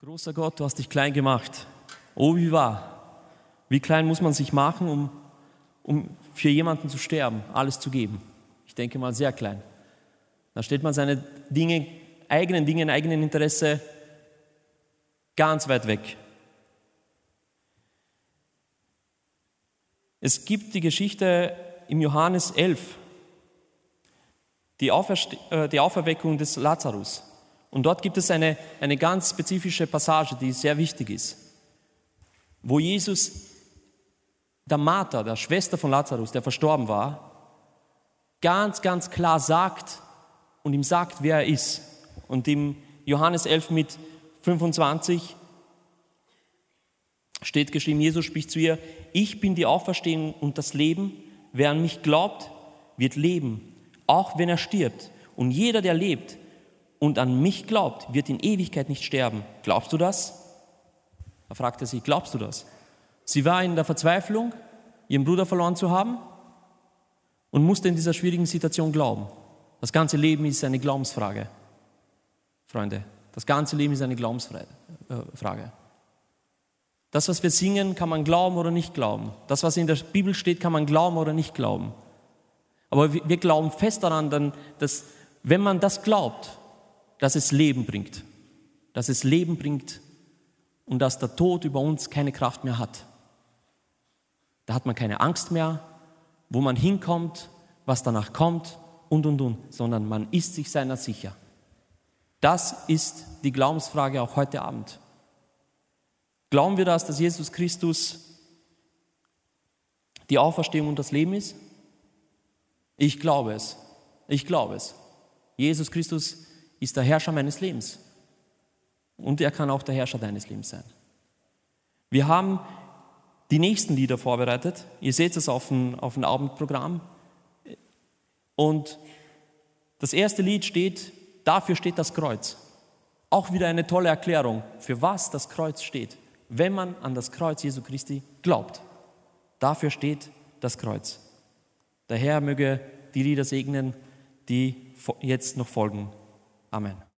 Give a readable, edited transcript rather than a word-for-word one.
Großer Gott, du hast dich klein gemacht. Oh, wie wahr. Wie klein muss man sich machen, um für jemanden zu sterben, alles zu geben? Ich denke mal sehr klein. Da stellt man seine eigenen Dinge, eigenen Interesse ganz weit weg. Es gibt die Geschichte im Johannes 11, die Auferweckung des Lazarus. Und dort gibt es eine ganz spezifische Passage, die sehr wichtig ist, wo Jesus der Martha, der Schwester von Lazarus, der verstorben war, ganz, ganz klar sagt und ihm sagt, wer er ist. Und im Johannes 11 mit 25 steht geschrieben, Jesus spricht zu ihr, ich bin die Auferstehung und das Leben, wer an mich glaubt, wird leben, auch wenn er stirbt. Und jeder, der lebt und an mich glaubt, wird in Ewigkeit nicht sterben. Glaubst du das? Da fragte sie, glaubst du das? Sie war in der Verzweiflung, ihren Bruder verloren zu haben und musste in dieser schwierigen Situation glauben. Das ganze Leben ist eine Glaubensfrage, Freunde. Das ganze Leben ist eine Glaubensfrage. Das, was wir singen, kann man glauben oder nicht glauben. Das, was in der Bibel steht, kann man glauben oder nicht glauben. Aber wir glauben fest daran, dass wenn man das glaubt, dass es Leben bringt. Dass es Leben bringt und dass der Tod über uns keine Kraft mehr hat. Da hat man keine Angst mehr, wo man hinkommt, was danach kommt und, sondern man ist sich seiner sicher. Das ist die Glaubensfrage auch heute Abend. Glauben wir das, dass Jesus Christus die Auferstehung und das Leben ist? Ich glaube es. Ich glaube es. Jesus Christus ist der Herrscher meines Lebens. Und er kann auch der Herrscher deines Lebens sein. Wir haben die nächsten Lieder vorbereitet. Ihr seht es auf dem Abendprogramm. Und das erste Lied steht, dafür steht das Kreuz. Auch wieder eine tolle Erklärung, für was das Kreuz steht. Wenn man an das Kreuz Jesu Christi glaubt. Dafür steht das Kreuz. Der Herr möge die Lieder segnen, die jetzt noch folgen. Amen.